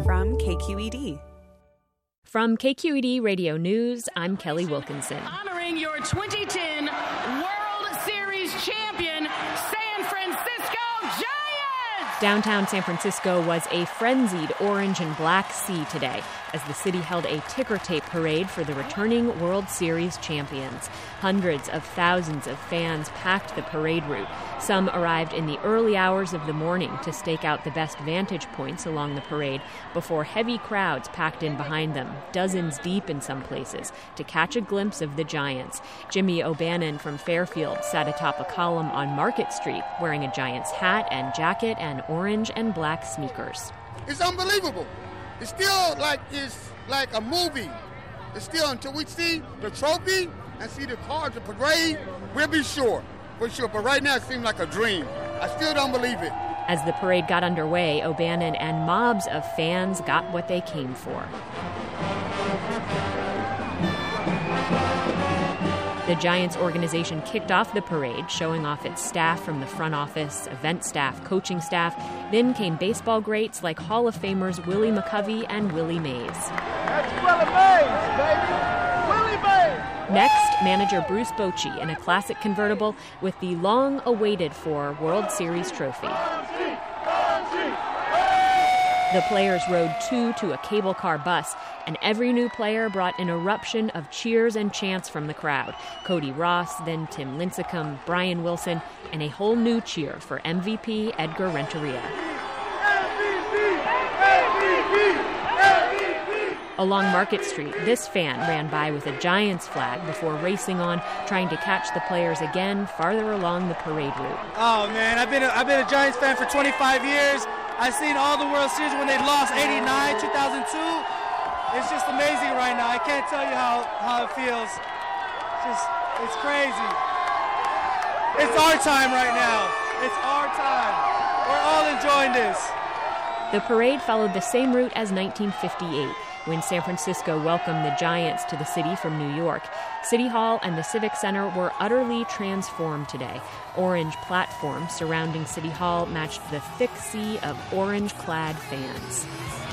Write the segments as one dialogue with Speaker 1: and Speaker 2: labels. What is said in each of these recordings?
Speaker 1: from KQED.
Speaker 2: From KQED Radio News, I'm Kelly Wilkinson.
Speaker 3: Honoring your 2010 World Series champion, San Francisco Giants!
Speaker 2: Downtown San Francisco was a frenzied orange and black sea today as the city held a ticker tape parade for the returning World Series champions. Hundreds of thousands of fans packed the parade route. Some arrived in the early hours of the morning to stake out the best vantage points along the parade before heavy crowds packed in behind them, dozens deep in some places, to catch a glimpse of the Giants. Jimmy O'Bannon from Fairfield sat atop a column on Market Street wearing a Giants hat and jacket and orange and black sneakers.
Speaker 4: It's unbelievable. It's still like a movie. It's still until we see the trophy and see the cars, the parade, we'll be sure. For sure, but right now it seems like a dream. I still don't believe it.
Speaker 2: As the parade got underway, O'Bannon and mobs of fans got what they came for. The Giants organization kicked off the parade, showing off its staff from the front office, event staff, coaching staff. Then came baseball greats like Hall of Famers Willie McCovey and Willie Mays.
Speaker 5: That's Willie Mays, baby! Willie Mays!
Speaker 2: Next, manager Bruce Bochy in a classic convertible with the long-awaited-for World Series trophy. The players rode two to a cable car bus, and every new player brought an eruption of cheers and chants from the crowd. Cody Ross, then Tim Lincecum, Brian Wilson, and a whole new cheer for MVP Edgar Renteria. Along Market Street, this fan ran by with a Giants flag before racing on, trying to catch the players again farther along the parade route.
Speaker 6: Oh, man, I've been a Giants fan for 25 years. I've seen all the World Series when they lost 89, 2002. It's just amazing right now. I can't tell you how it feels. It's crazy. It's our time right now. It's our time. We're all enjoying this.
Speaker 2: The parade followed the same route as 1958, when San Francisco welcomed the Giants to the city from New York. City Hall and the Civic Center were utterly transformed today. Orange platforms surrounding City Hall matched the thick sea of orange-clad fans.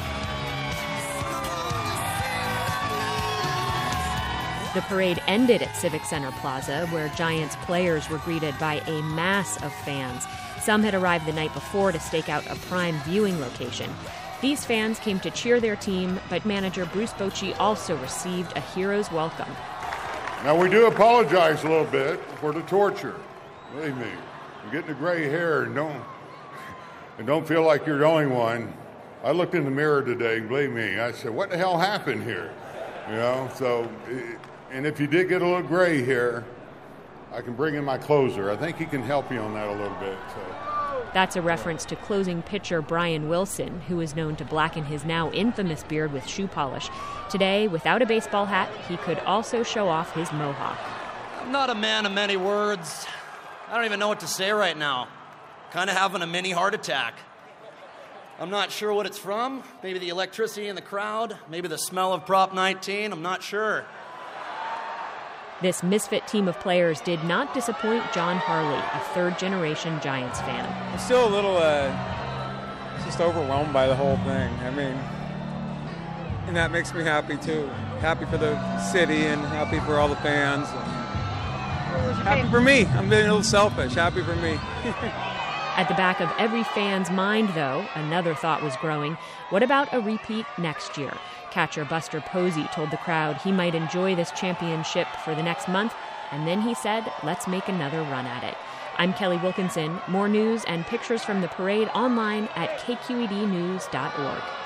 Speaker 2: The parade ended at Civic Center Plaza, where Giants players were greeted by a mass of fans. Some had arrived the night before to stake out a prime viewing location. These fans came to cheer their team, but manager Bruce Bochy also received a hero's welcome.
Speaker 7: Now, we do apologize a little bit for the torture. Believe me, you're getting the gray hair, and don't feel like you're the only one. I looked in the mirror today, believe me, I said, what the hell happened here? You know, so, and if you did get a little gray hair, I can bring in my closer. I think he can help you on that a little bit. So.
Speaker 2: That's a reference to closing pitcher Brian Wilson, who is known to blacken his now infamous beard with shoe polish. Today, without a baseball hat, he could also show off his mohawk.
Speaker 8: I'm not a man of many words. I don't even know what to say right now. Kind of having a mini heart attack. I'm not sure what it's from. Maybe the electricity in the crowd. Maybe the smell of Prop 19. I'm not sure.
Speaker 2: This misfit team of players did not disappoint John Harley, a third-generation Giants fan.
Speaker 9: I'm still a little just overwhelmed by the whole thing. I mean, and that makes me happy, too. Happy for the city and happy for all the fans. Happy for me. I'm being a little selfish. Happy for me.
Speaker 2: At the back of every fan's mind, though, another thought was growing. What about a repeat next year? Catcher Buster Posey told the crowd he might enjoy this championship for the next month, and then he said, let's make another run at it. I'm Kelly Wilkinson. More news and pictures from the parade online at kqednews.org.